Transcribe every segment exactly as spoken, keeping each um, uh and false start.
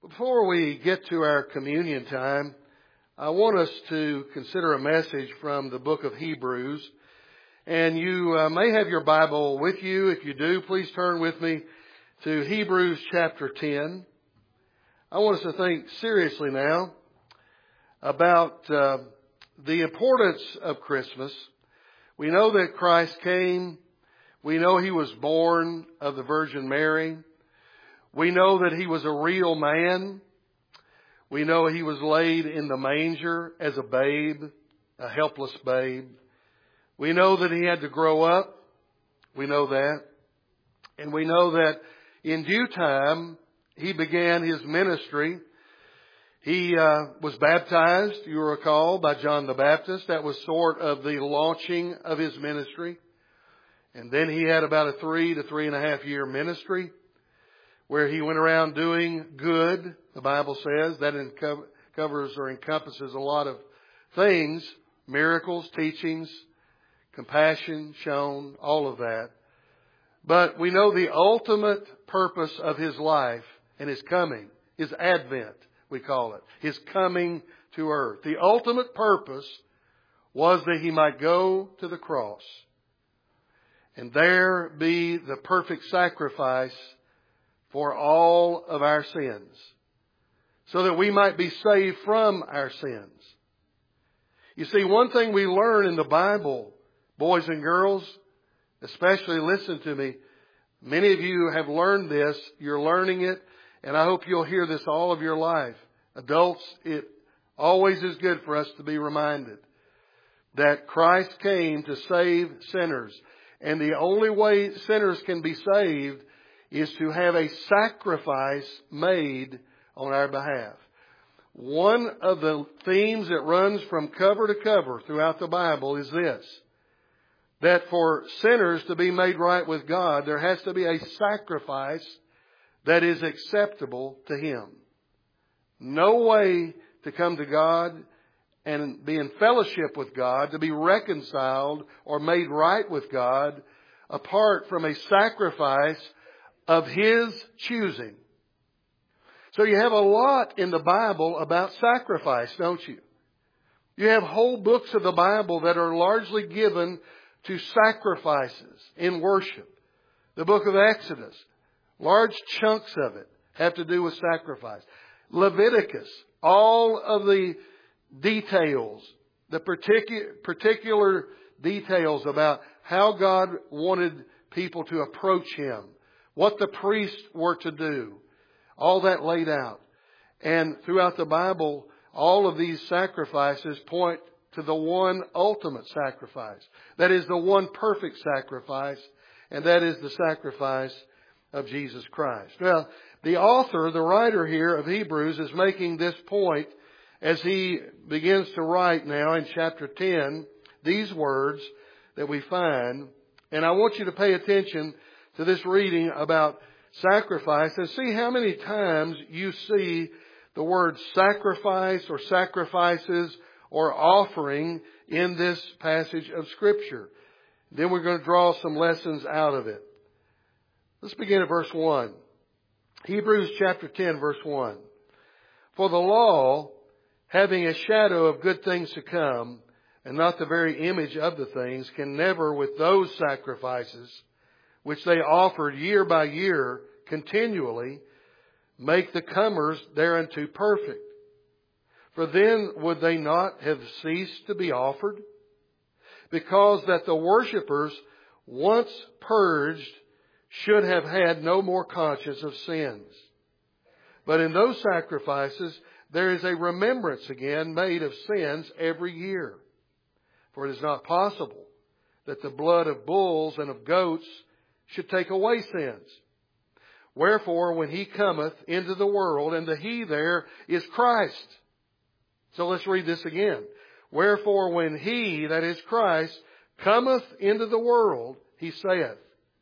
Before we get to our communion time, I want us to consider a message from the book of Hebrews. And you uh, may have your Bible with you. If you do, please turn with me to Hebrews chapter ten. I want us to think seriously now about uh, the importance of Christmas. We know that Christ came. We know He was born of the Virgin Mary. We know that He was a real man. We know He was laid in the manger as a babe, a helpless babe. We know that He had to grow up. We know that. And we know that in due time, He began His ministry. He uh, was baptized, you recall, by John the Baptist. That was sort of the launching of His ministry. And then He had about a three to three and a half year ministry, where He went around doing good, the Bible says. That covers or encompasses a lot of things, miracles, teachings, compassion shown, all of that. But we know the ultimate purpose of His life and His coming, His advent, we call it, His coming to earth. The ultimate purpose was that He might go to the cross and there be the perfect sacrifice for all of our sins, so that we might be saved from our sins. You see, one thing we learn in the Bible, boys and girls, especially listen to me, many of you have learned this, you're learning it, and I hope you'll hear this all of your life. Adults, it always is good for us to be reminded that Christ came to save sinners. And the only way sinners can be saved is to have a sacrifice made on our behalf. One of the themes that runs from cover to cover throughout the Bible is this: that for sinners to be made right with God, there has to be a sacrifice that is acceptable to Him. No way to come to God and be in fellowship with God, to be reconciled or made right with God, apart from a sacrifice of His choosing. So you have a lot in the Bible about sacrifice, don't you? You have whole books of the Bible that are largely given to sacrifices in worship. The book of Exodus, large chunks of it have to do with sacrifice. Leviticus, all of the details, the particular, particular details about how God wanted people to approach Him, what the priests were to do, all that laid out. And throughout the Bible, all of these sacrifices point to the one ultimate sacrifice. That is the one perfect sacrifice, and that is the sacrifice of Jesus Christ. Now, the author, the writer here of Hebrews, is making this point as he begins to write now in chapter ten, these words that we find. And I want you to pay attention to this reading about sacrifice and see how many times you see the word sacrifice or sacrifices or offering in this passage of Scripture. Then we're going to draw some lessons out of it. Let's begin at verse one. Hebrews chapter ten, verse one. For the law, having a shadow of good things to come, and not the very image of the things, can never with those sacrifices which they offered year by year continually, make the comers thereunto perfect. For then would they not have ceased to be offered? Because that the worshippers, once purged, should have had no more conscience of sins. But in those sacrifices, there is a remembrance again made of sins every year. For it is not possible that the blood of bulls and of goats should take away sins. Wherefore, when He cometh into the world, and the He there is Christ. So let's read this again. Wherefore, when He, that is Christ, cometh into the world, He saith,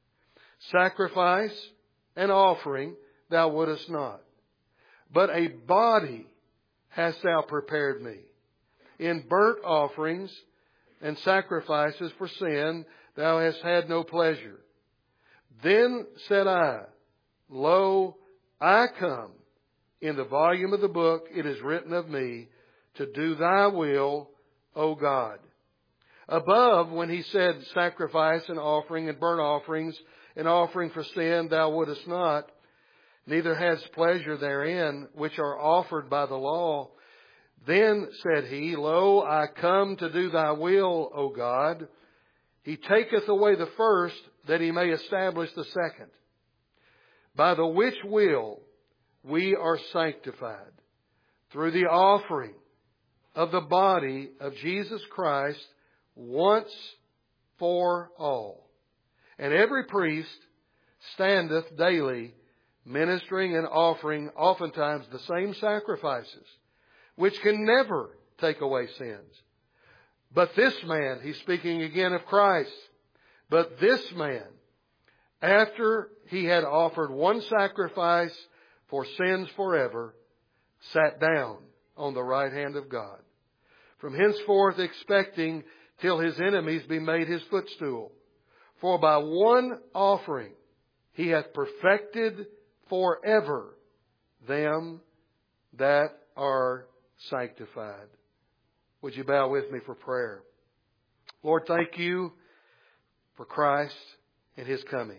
Sacrifice and offering thou wouldest not, but a body hast thou prepared me. In burnt offerings and sacrifices for sin thou hast had no pleasure. Then said I, Lo, I come. in the volume of the book it is written of me, to do thy will, O God. Above, when he said sacrifice and offering and burnt offerings and offering for sin thou wouldest not, neither hadst pleasure therein, which are offered by the law. Then said he, Lo, I come to do thy will, O God. He taketh away the first, that he may establish the second. By the which will we are sanctified, through the offering of the body of Jesus Christ once for all. And every priest standeth daily, ministering and offering oftentimes the same sacrifices, which can never take away sins. But this man, he's speaking again of Christ, but this man, after he had offered one sacrifice for sins forever, sat down on the right hand of God, from henceforth expecting till his enemies be made his footstool. For by one offering he hath perfected forever them that are sanctified. Would you bow with me for prayer? Lord, thank you for Christ and his coming.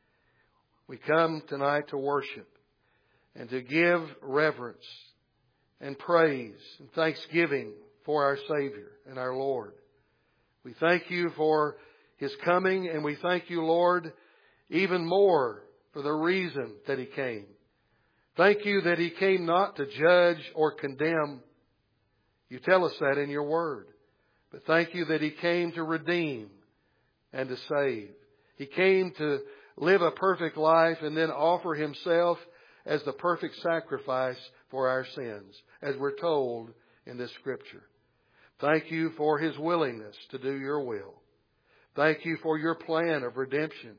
We come tonight to worship and to give reverence and praise and thanksgiving for our Savior and our Lord. We thank you for his coming, and we thank you, Lord, even more for the reason that he came. Thank you that he came not to judge or condemn. You tell us that in your word. But thank you that he came to redeem and to save. He came to live a perfect life and then offer himself as the perfect sacrifice for our sins, as we're told in this scripture. Thank you for his willingness to do your will. Thank you for your plan of redemption.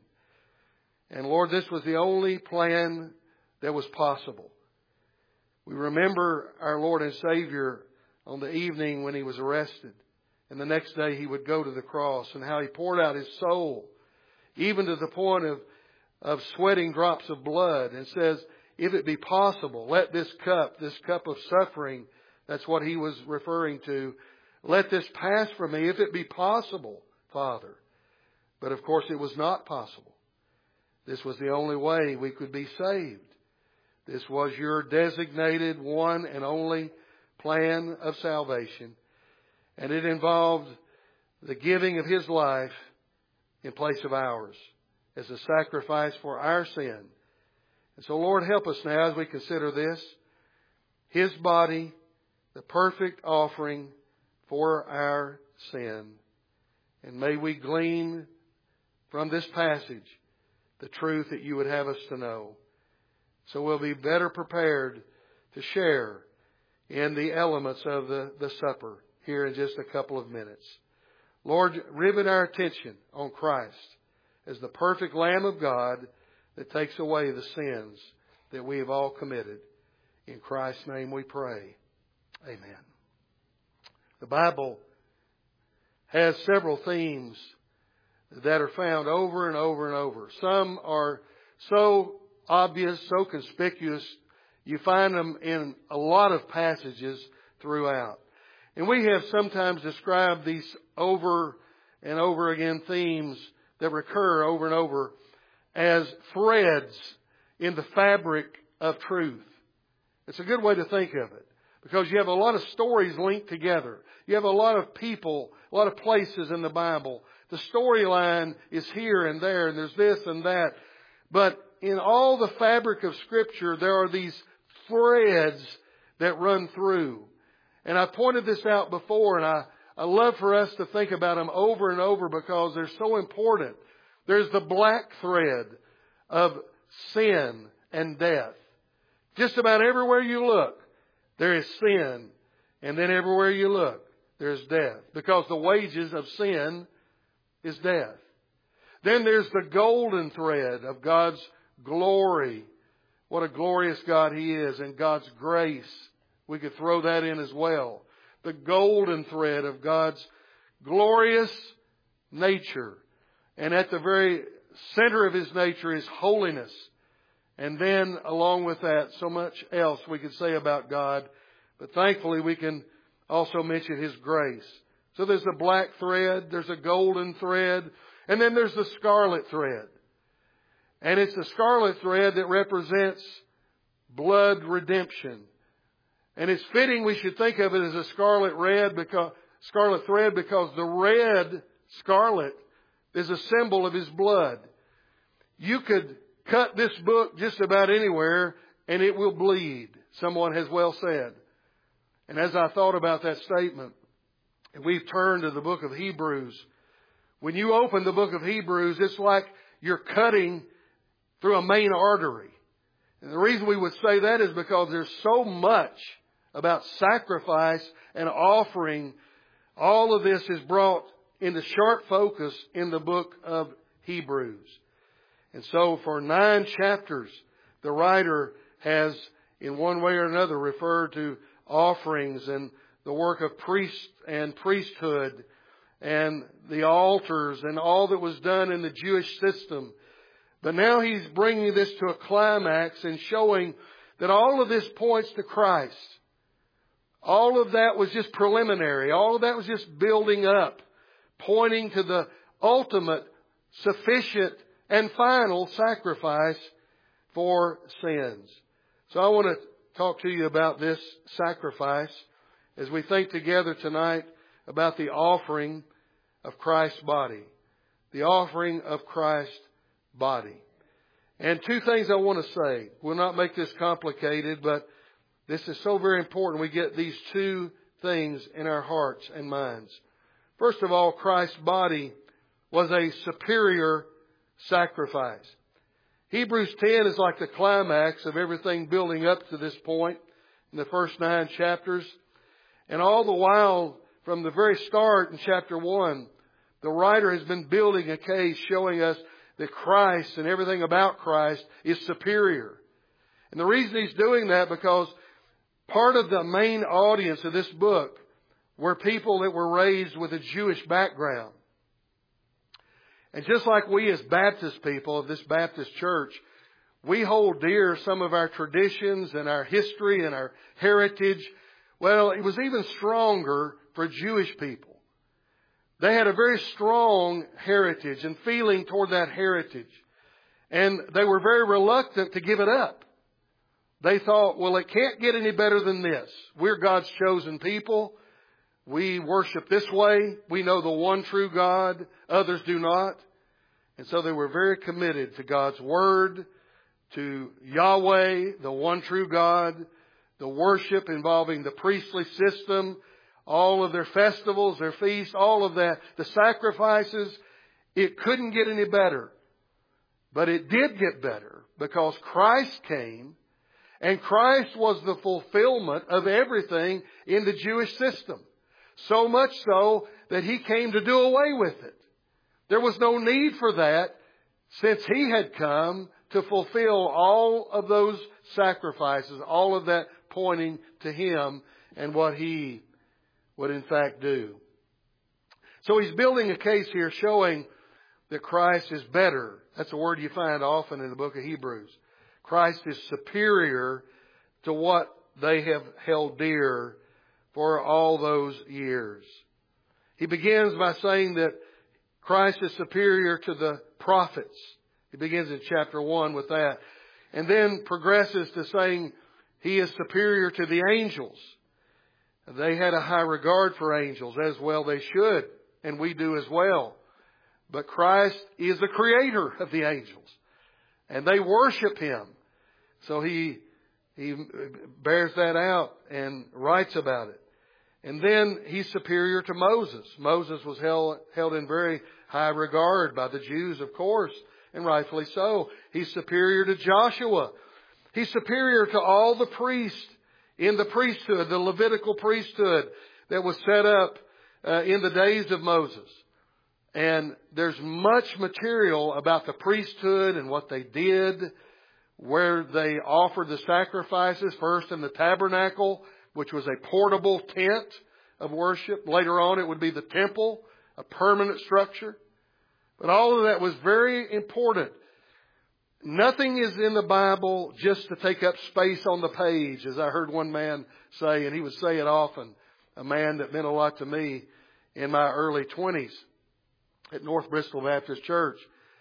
And Lord, this was the only plan that was possible. We remember our Lord and Savior on the evening when he was arrested. And the next day he would go to the cross, and how he poured out his soul, even to the point of, of sweating drops of blood, and says, if it be possible, let this cup, this cup of suffering, that's what he was referring to, let this pass from me, if it be possible, Father. But of course it was not possible. This was the only way we could be saved. This was your designated one and only plan of salvation. And it involved the giving of his life in place of ours as a sacrifice for our sin. And so, Lord, help us now as we consider this. His body, the perfect offering for our sin. And may we glean from this passage the truth that you would have us to know. So we'll be better prepared to share in the elements of the, the supper here in just a couple of minutes. Lord, rivet our attention on Christ as the perfect Lamb of God that takes away the sins that we have all committed. In Christ's name we pray. Amen. The Bible has several themes that are found over and over and over. Some are so obvious, so conspicuous, you find them in a lot of passages throughout. And we have sometimes described these over and over again themes that recur over and over as threads in the fabric of truth. It's a good way to think of it, because you have a lot of stories linked together. You have a lot of people, a lot of places in the Bible. The storyline is here and there, and there's this and that. But in all the fabric of Scripture, there are these threads that run through. And I pointed this out before, and I, I love for us to think about them over and over because they're so important. There's the black thread of sin and death. Just about everywhere you look, there is sin. And then everywhere you look, there's death. Because the wages of sin is death. Then there's the golden thread of God's glory. What a glorious God He is, and God's grace. We could throw that in as well. The golden thread of God's glorious nature. And at the very center of His nature is holiness And then along with that, so much else we could say about God. But thankfully we can also mention His grace. So there's a black thread, there's a golden thread, and then there's the scarlet thread. And it's the scarlet thread that represents blood redemption. And it's fitting we should think of it as a scarlet red because scarlet thread because the red scarlet is a symbol of His blood. You could cut this book just about anywhere and it will bleed, someone has well said. And as I thought about that statement, and we've turned to the book of Hebrews, when you open the book of Hebrews, it's like you're cutting through a main artery. And the reason we would say that is because there's so much about sacrifice and offering. All of this is brought into sharp focus in the book of Hebrews. And so for nine chapters, the writer has in one way or another referred to offerings and the work of priest and priesthood and the altars and all that was done in the Jewish system. But now he's bringing this to a climax and showing that all of this points to Christ. All of that was just preliminary. All of that was just building up, pointing to the ultimate, sufficient, and final sacrifice for sins. So I want to talk to you about this sacrifice as we think together tonight about the offering of Christ's body. The offering of Christ's body. And two things I want to say. We'll not make this complicated, but this is so very important we get these two things in our hearts and minds. First of all, Christ's body was a superior sacrifice. Hebrews ten is like the climax of everything building up to this point in the first nine chapters. And all the while, from the very start in chapter one, the writer has been building a case showing us that Christ and everything about Christ is superior. And the reason he's doing that because part of the main audience of this book were people that were raised with a Jewish background. And just like we as Baptist people of this Baptist church, we hold dear some of our traditions and our history and our heritage. Well, it was even stronger for Jewish people. They had a very strong heritage and feeling toward that heritage. And they were very reluctant to give it up. They thought, well, it can't get any better than this. We're God's chosen people. We worship this way. We know the one true God. Others do not. And so they were very committed to God's Word, to Yahweh, the one true God, the worship involving the priestly system, all of their festivals, their feasts, all of that, the sacrifices. It couldn't get any better. But it did get better because Christ came, and Christ was the fulfillment of everything in the Jewish system. So much so that He came to do away with it. There was no need for that since He had come to fulfill all of those sacrifices, all of that pointing to Him and what He would in fact do. So he's building a case here showing that Christ is better. That's a word you find often in the book of Hebrews. Christ is superior to what they have held dear for all those years. He begins by saying that Christ is superior to the prophets. He begins in chapter one with that. And then progresses to saying He is superior to the angels. They had a high regard for angels, as well they should, and we do as well. But Christ is the creator of the angels, and they worship Him. So He, he bears that out and writes about it. And then He's superior to Moses. Moses was held, held in very high regard by the Jews, of course, and rightfully so. He's superior to Joshua. He's superior to all the priests in the priesthood, the Levitical priesthood that was set up uh, in the days of Moses. And there's much material about the priesthood and what they did, where they offered the sacrifices, first in the tabernacle, which was a portable tent of worship. Later on, it would be the temple, a permanent structure. But all of that was very important. nothing is in the Bible just to take up space on the page, as I heard one man say, and he would say it often, a man that meant a lot to me in my early twenties at North Bristol Baptist Church.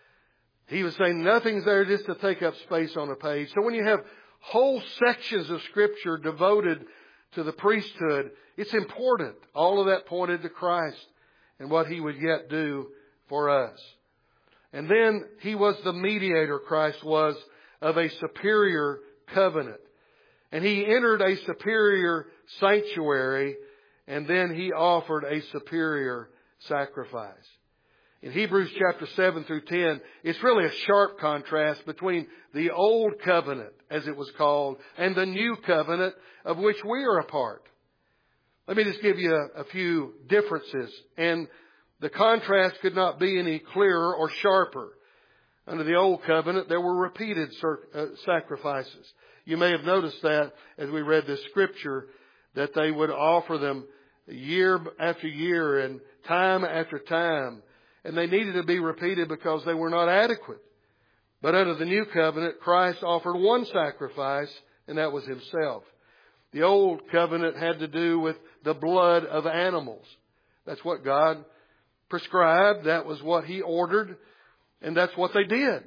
He was saying nothing's there just to take up space on a page. So when you have whole sections of Scripture devoted to the priesthood, it's important. All of that pointed to Christ and what He would yet do for us. And then He was the mediator, Christ was, of a superior covenant. And He entered a superior sanctuary, and then He offered a superior sacrifice. In Hebrews chapter seven through ten, it's really a sharp contrast between the old covenant, as it was called, and the new covenant of which we are a part. Let me just give you a, a few differences. And the contrast could not be any clearer or sharper. Under the old covenant, there were repeated sacrifices. You may have noticed that as we read this scripture, that they would offer them year after year and time after time. And they needed to be repeated because they were not adequate. But under the new covenant, Christ offered one sacrifice, and that was Himself. The old covenant had to do with the blood of animals. That's what God prescribed. That was what He ordered. And that's what they did.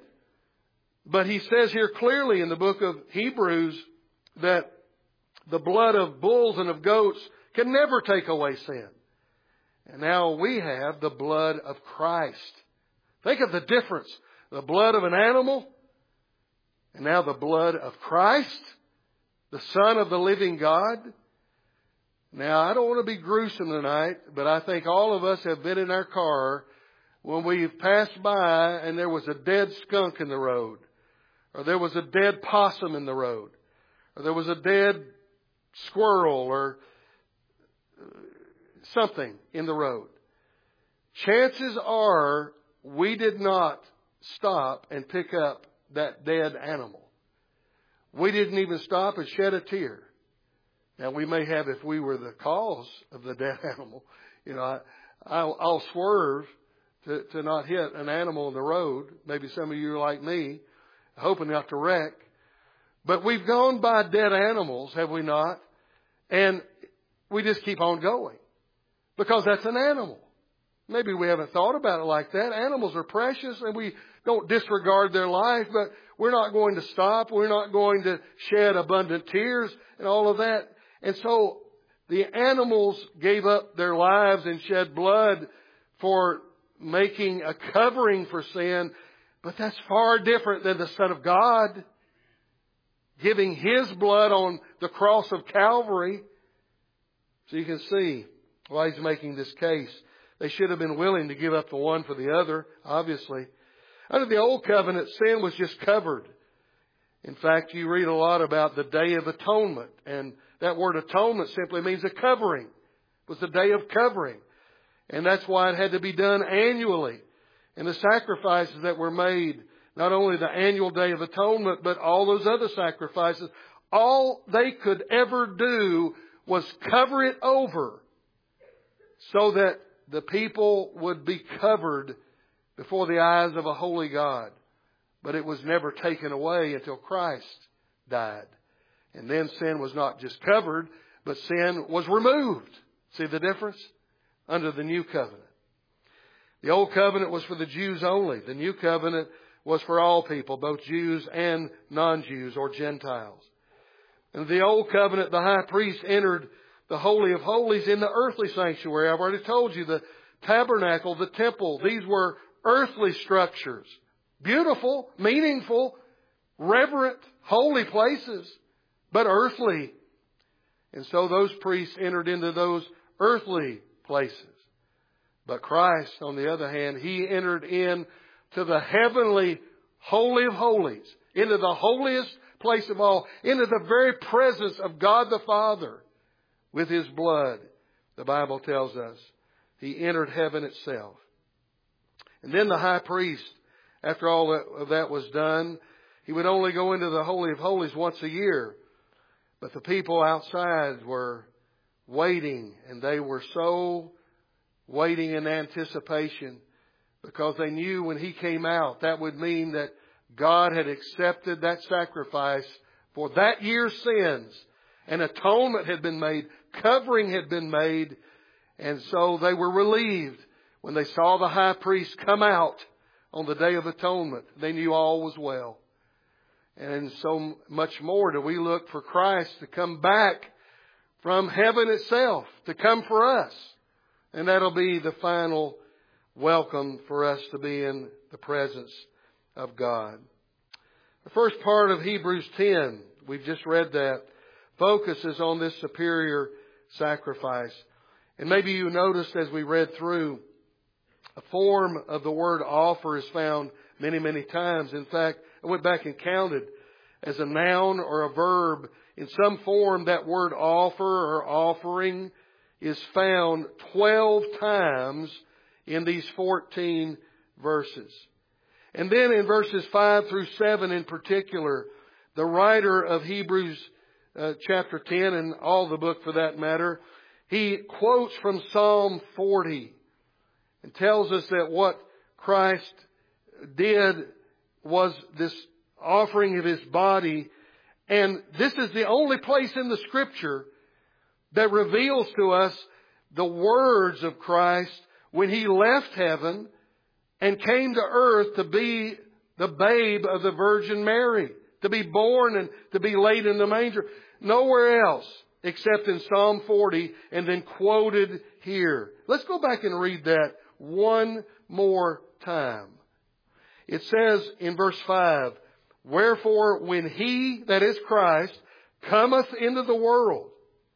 But He says here clearly in the book of Hebrews that the blood of bulls and of goats can never take away sin. And now we have the blood of Christ. Think of the difference. The blood of an animal, and now the blood of Christ, the Son of the living God. Now, I don't want to be gruesome tonight, but I think all of us have been in our car when we've passed by and there was a dead skunk in the road, or there was a dead possum in the road, or there was a dead squirrel, or something in the road. Chances are we did not stop and pick up that dead animal. We didn't even stop and shed a tear. Now, we may have if we were the cause of the dead animal. You know, I, I'll, I'll swerve to, to not hit an animal in the road. Maybe some of you are like me, hoping not to wreck. But we've gone by dead animals, have we not? And we just keep on going. Because that's an animal. Maybe we haven't thought about it like that. Animals are precious and we don't disregard their life, but we're not going to stop. We're not going to shed abundant tears and all of that. And so the animals gave up their lives and shed blood for making a covering for sin. But that's far different than the Son of God giving His blood on the cross of Calvary. So you can see why He's making this case. They should have been willing to give up the one for the other, obviously. Under the old covenant, sin was just covered. In fact, you read a lot about the Day of Atonement. And that word atonement simply means a covering. It was the day of covering. And that's why it had to be done annually. And the sacrifices that were made, not only the annual Day of Atonement, but all those other sacrifices, all they could ever do was cover it over, so that the people would be covered before the eyes of a holy God. But it was never taken away until Christ died. And then sin was not just covered, but sin was removed. See the difference? Under the new covenant. The old covenant was for the Jews only. The new covenant was for all people, both Jews and non-Jews or Gentiles. In the old covenant, the high priest entered the Holy of Holies in the earthly sanctuary. I've already told you the tabernacle, the temple, these were earthly structures. Beautiful, meaningful, reverent, holy places, but earthly. And so those priests entered into those earthly places. But Christ, on the other hand, He entered in to the heavenly Holy of Holies, into the holiest place of all, into the very presence of God the Father. With His blood, the Bible tells us, He entered heaven itself. And then the high priest, after all of that was done, he would only go into the Holy of Holies once a year. But the people outside were waiting, and they were so waiting in anticipation, because they knew when He came out, that would mean that God had accepted that sacrifice for that year's sins. An atonement had been made. Covering had been made. And so they were relieved when they saw the high priest come out on the Day of Atonement. They knew all was well. And so much more do we look for Christ to come back from heaven itself, to come for us. And that'll be the final welcome for us to be in the presence of God. The first part of Hebrews ten, we've just read that, focuses on this superior sacrifice. And maybe you noticed as we read through, a form of the word offer is found many, many times. In fact, I went back and counted as a noun or a verb. In some form, that word offer or offering is found twelve times in these fourteen verses. And then in verses five through seven in particular, the writer of Hebrews uh, chapter ten, and all the book for that matter, he quotes from Psalm forty and tells us that what Christ did was this offering of His body. And this is the only place in the Scripture that reveals to us the words of Christ when He left heaven and came to earth to be the babe of the Virgin Mary, to be born and to be laid in the manger. Nowhere else except in Psalm forty and then quoted here. Let's go back and read that one more time. It says in verse five, wherefore when He, that is Christ, cometh into the world,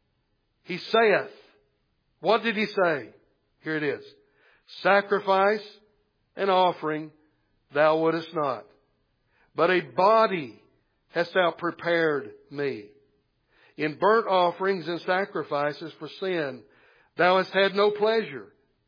He saith, what did He say? Here it is. Sacrifice and offering thou wouldest not, but a body hast thou prepared me. In burnt offerings and sacrifices for sin thou hast had no pleasure.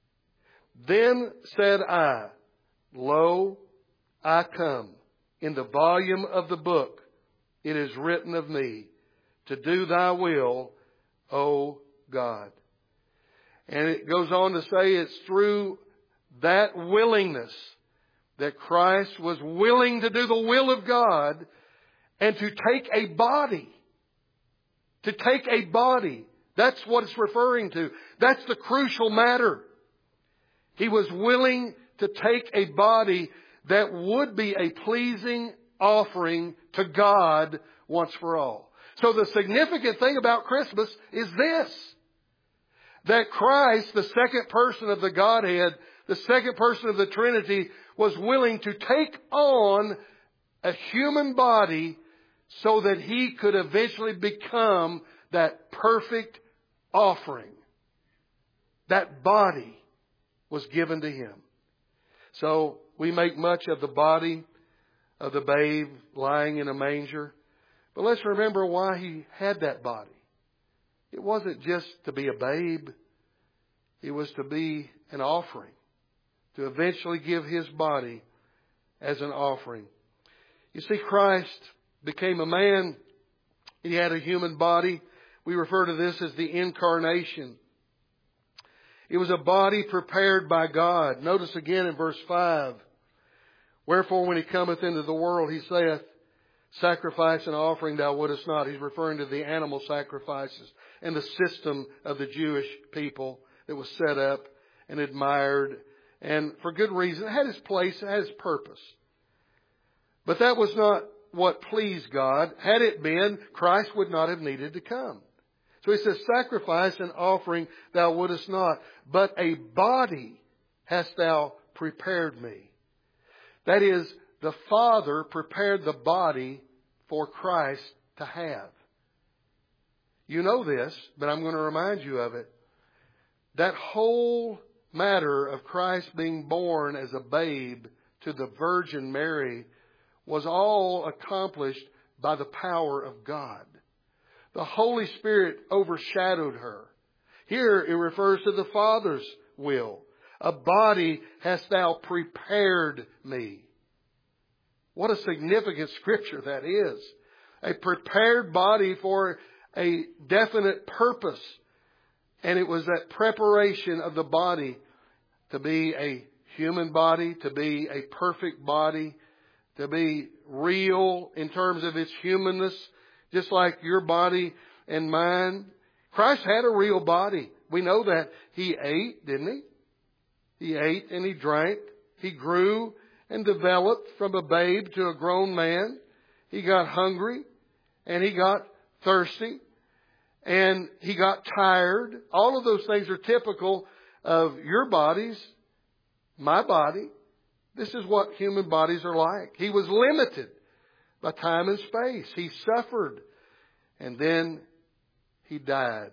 Then said I, lo, I come. In the volume of the book it is written of me, to do thy will, O God. And it goes on to say it's through that willingness that Christ was willing to do the will of God and to take a body. To take a body. That's what it's referring to. That's the crucial matter. He was willing to take a body that would be a pleasing offering to God once for all. So the significant thing about Christmas is this. That Christ, the second person of the Godhead, the second person of the Trinity, was willing to take on a human body so that He could eventually become that perfect offering. That body was given to Him. So we make much of the body of the babe lying in a manger. But let's remember why He had that body. It wasn't just to be a babe. It was to be an offering. To eventually give His body as an offering. You see, Christ became a man. He had a human body. We refer to this as the incarnation. It was a body prepared by God. Notice again in verse five. Wherefore when He cometh into the world, He saith, sacrifice and offering thou wouldest not. He's referring to the animal sacrifices and the system of the Jewish people that was set up and admired. And for good reason. It had its place, it had its purpose. But that was not what pleased God. Had it been, Christ would not have needed to come. So He says, sacrifice and offering thou wouldest not, but a body hast thou prepared me. That is, the Father prepared the body for Christ to have. You know this, but I'm going to remind you of it. That whole matter of Christ being born as a babe to the Virgin Mary was all accomplished by the power of God. The Holy Spirit overshadowed her. Here it refers to the Father's will. A body hast thou prepared me. What a significant scripture that is. A prepared body for a definite purpose. And it was that preparation of the body to be a human body, to be a perfect body, to be real in terms of its humanness, just like your body and mine. Christ had a real body. We know that. He ate, didn't he? He ate and he drank. He grew and developed from a babe to a grown man. He got hungry and he got thirsty and he got tired. All of those things are typical of your bodies, my body. This is what human bodies are like. He was limited by time and space. He suffered and then he died.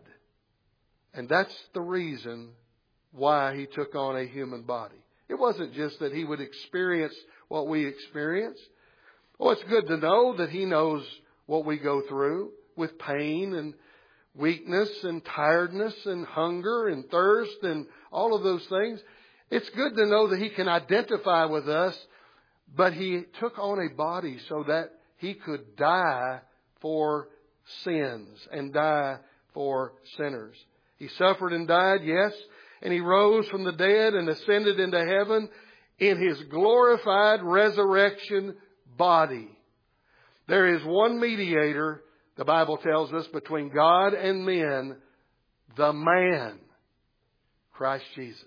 And that's the reason why he took on a human body. It wasn't just that he would experience what we experience. Oh, it's good to know that he knows what we go through with pain and weakness and tiredness and hunger and thirst and all of those things. It's good to know that he can identify with us, but he took on a body so that he could die for sins and die for sinners. He suffered and died, yes, and he rose from the dead and ascended into heaven in his glorified resurrection body. There is one mediator, the Bible tells us, between God and men, the man, Christ Jesus.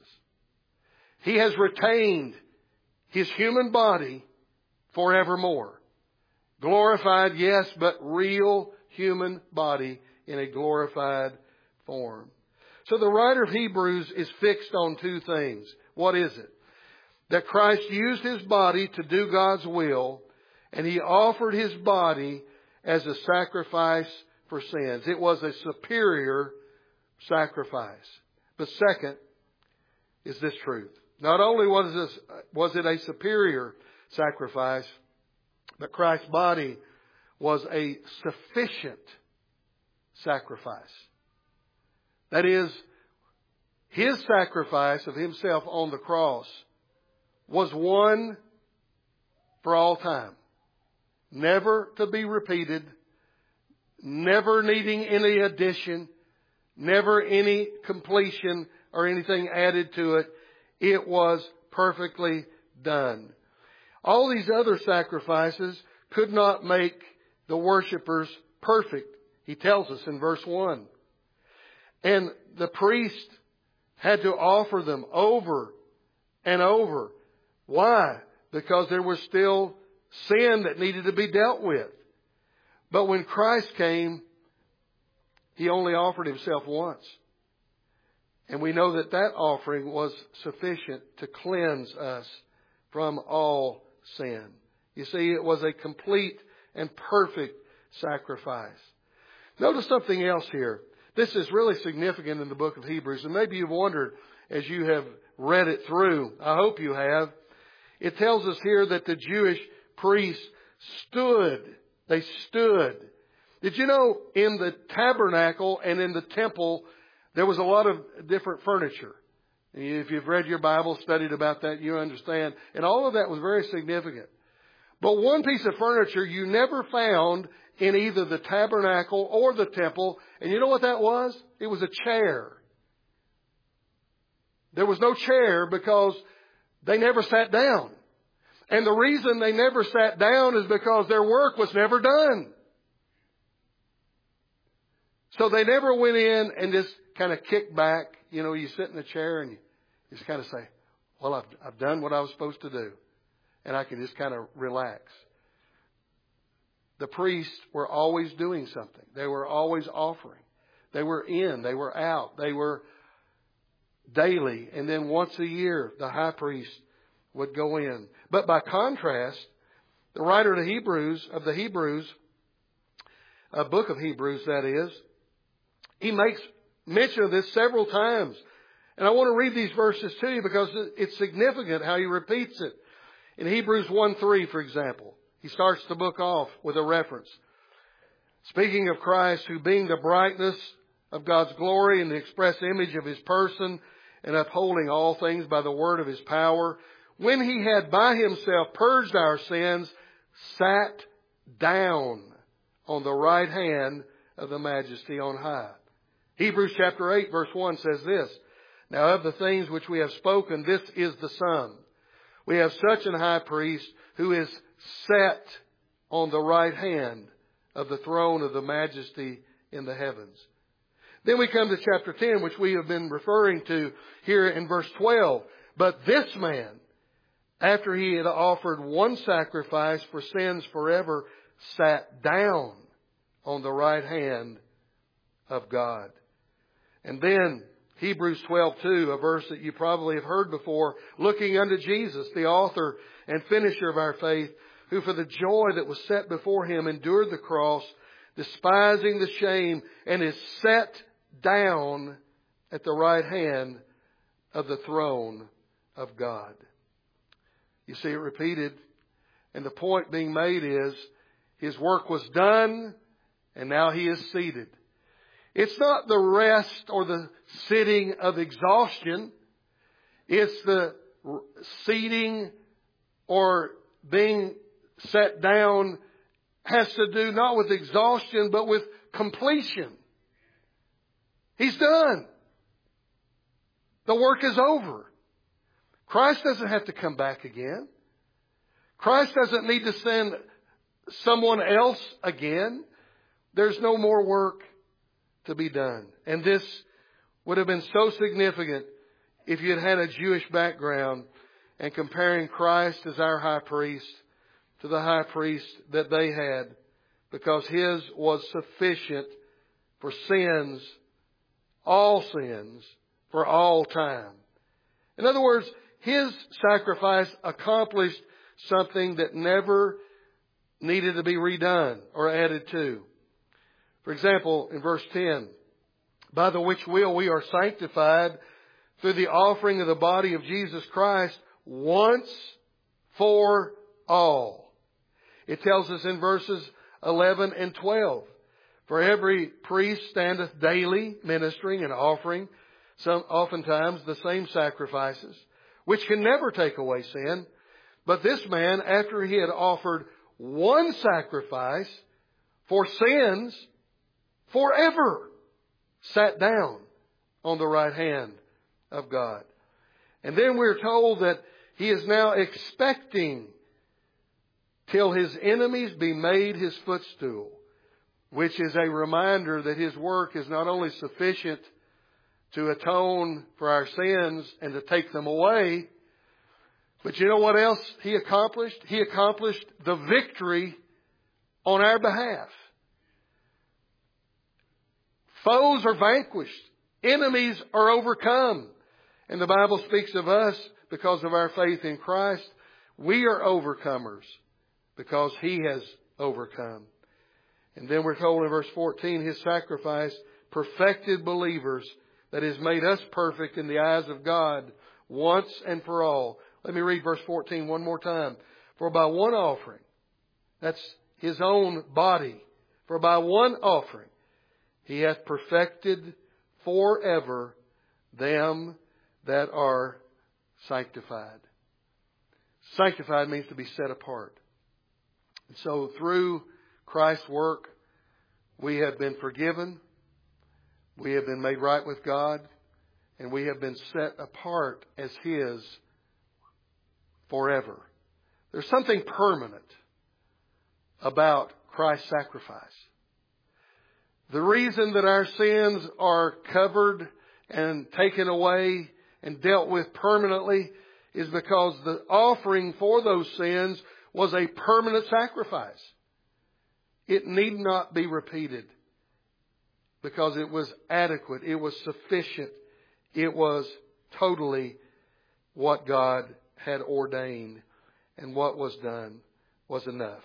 He has retained his human body forevermore. Glorified, yes, but real human body in a glorified form. So the writer of Hebrews is fixed on two things. What is it? That Christ used his body to do God's will, and he offered his body as a sacrifice for sins. It was a superior sacrifice. But second is this truth. Not only was this, was it a superior sacrifice, but Christ's body was a sufficient sacrifice. That is, his sacrifice of himself on the cross was one for all time. Never to be repeated, never needing any addition, never any completion or anything added to it. It was perfectly done. All these other sacrifices could not make the worshipers perfect. He tells us in verse one. And the priest had to offer them over and over. Why? Because there was still sin that needed to be dealt with. But when Christ came, he only offered himself once. And we know that that offering was sufficient to cleanse us from all sin. You see, it was a complete and perfect sacrifice. Notice something else here. This is really significant in the book of Hebrews. And maybe you've wondered as you have read it through. I hope you have. It tells us here that the Jewish priests stood. They stood. Did you know in the tabernacle and in the temple, there was a lot of different furniture? If you've read your Bible, studied about that, you understand. And all of that was very significant. But one piece of furniture you never found in either the tabernacle or the temple. And you know what that was? It was a chair. There was no chair because they never sat down. And the reason they never sat down is because their work was never done. So they never went in and just kind of kicked back. You know, you sit in the chair and you just kind of say, well, I've, I've done what I was supposed to do. And I can just kind of relax. The priests were always doing something. They were always offering. They were in. They were out. They were daily. And then once a year, the high priest would go in. But by contrast, the writer of the Hebrews, of the Hebrews, a book of Hebrews that is, he makes mention of this several times. And I want to read these verses to you because it's significant how he repeats it. In Hebrews one three, for example, he starts the book off with a reference. Speaking of Christ, who being the brightness of God's glory and the express image of his person, and upholding all things by the word of his power, when he had by himself purged our sins, sat down on the right hand of the majesty on high. Hebrews chapter eight verse one says this, now of the things which we have spoken, this is the sum. We have such an high priest who is set on the right hand of the throne of the majesty in the heavens. Then we come to chapter ten, which we have been referring to here in verse twelve. But this man, after he had offered one sacrifice for sins forever, sat down on the right hand of God. And then Hebrews twelve two, a verse that you probably have heard before, looking unto Jesus, the author and finisher of our faith, who for the joy that was set before him endured the cross, despising the shame, and is set down at the right hand of the throne of God. You see it repeated. And the point being made is, his work was done, and now he is seated. It's not the rest or the sitting of exhaustion. It's the seating or being set down has to do not with exhaustion, but with completion. He's done. The work is over. Christ doesn't have to come back again. Christ doesn't need to send someone else again. There's no more work to be done. And this would have been so significant if you had had a Jewish background and comparing Christ as our high priest to the high priest that they had, because his was sufficient for sins, all sins, for all time. In other words, his sacrifice accomplished something that never needed to be redone or added to. For example, in verse ten, by the which will we are sanctified through the offering of the body of Jesus Christ once for all. It tells us in verses eleven and twelve, for every priest standeth daily ministering and offering, some oftentimes the same sacrifices, which can never take away sin. But this man, after he had offered one sacrifice for sins forever, sat down on the right hand of God. And then we're told that he is now expecting till his enemies be made his footstool, which is a reminder that his work is not only sufficient to atone for our sins and to take them away, but you know what else he accomplished? He accomplished the victory on our behalf. Foes are vanquished. Enemies are overcome. And the Bible speaks of us because of our faith in Christ. We are overcomers because he has overcome. And then we're told in verse fourteen, his sacrifice perfected believers, that has made us perfect in the eyes of God once and for all. Let me read verse fourteen one more time. For by one offering, that's his own body, for by one offering he hath perfected forever them that are sanctified. Sanctified means to be set apart. And so through Christ's work, we have been forgiven. We have been made right with God. And we have been set apart as his forever. There's something permanent about Christ's sacrifice. The reason that our sins are covered and taken away and dealt with permanently is because the offering for those sins was a permanent sacrifice. It need not be repeated because it was adequate. It was sufficient. It was totally what God had ordained, and what was done was enough.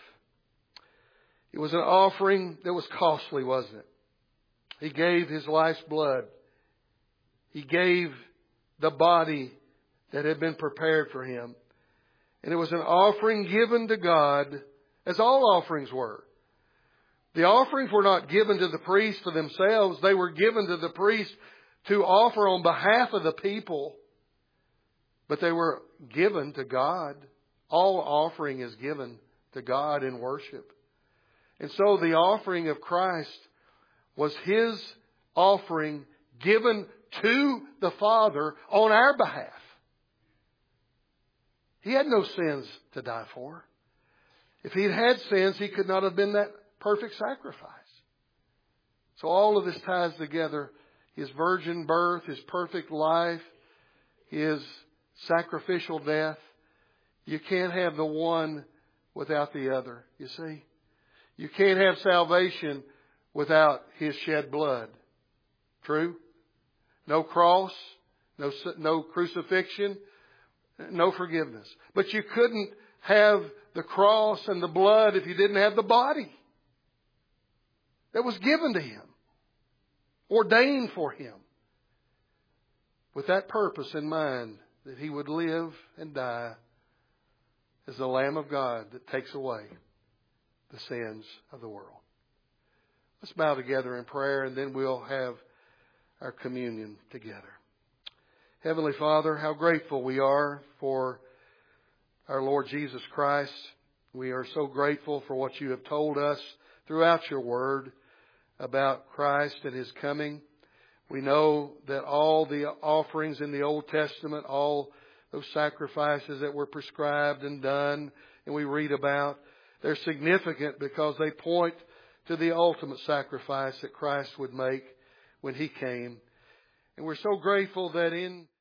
It was an offering that was costly, wasn't it? He gave his life's blood. He gave the body that had been prepared for him. And it was an offering given to God, as all offerings were. The offerings were not given to the priest for themselves. They were given to the priest to offer on behalf of the people. But they were given to God. All offering is given to God in worship. And so the offering of Christ was his offering given to the Father on our behalf. He had no sins to die for. If He'd had sins, He could not have been that perfect sacrifice. So all of this ties together. His virgin birth, His perfect life, His sacrificial death. You can't have the one without the other, you see. You can't have salvation without His shed blood. True? No cross, no, no crucifixion, no forgiveness. But you couldn't have the cross and the blood if you didn't have the body that was given to Him, ordained for Him, with that purpose in mind, that He would live and die as the Lamb of God that takes away the sins of the world. Let's bow together in prayer, and then we'll have our communion together. Heavenly Father, how grateful we are for our Lord Jesus Christ. We are so grateful for what You have told us throughout Your Word about Christ and His coming. We know that all the offerings in the Old Testament, all those sacrifices that were prescribed and done and we read about, they're significant because they point to the ultimate sacrifice that Christ would make when He came. And we're so grateful that in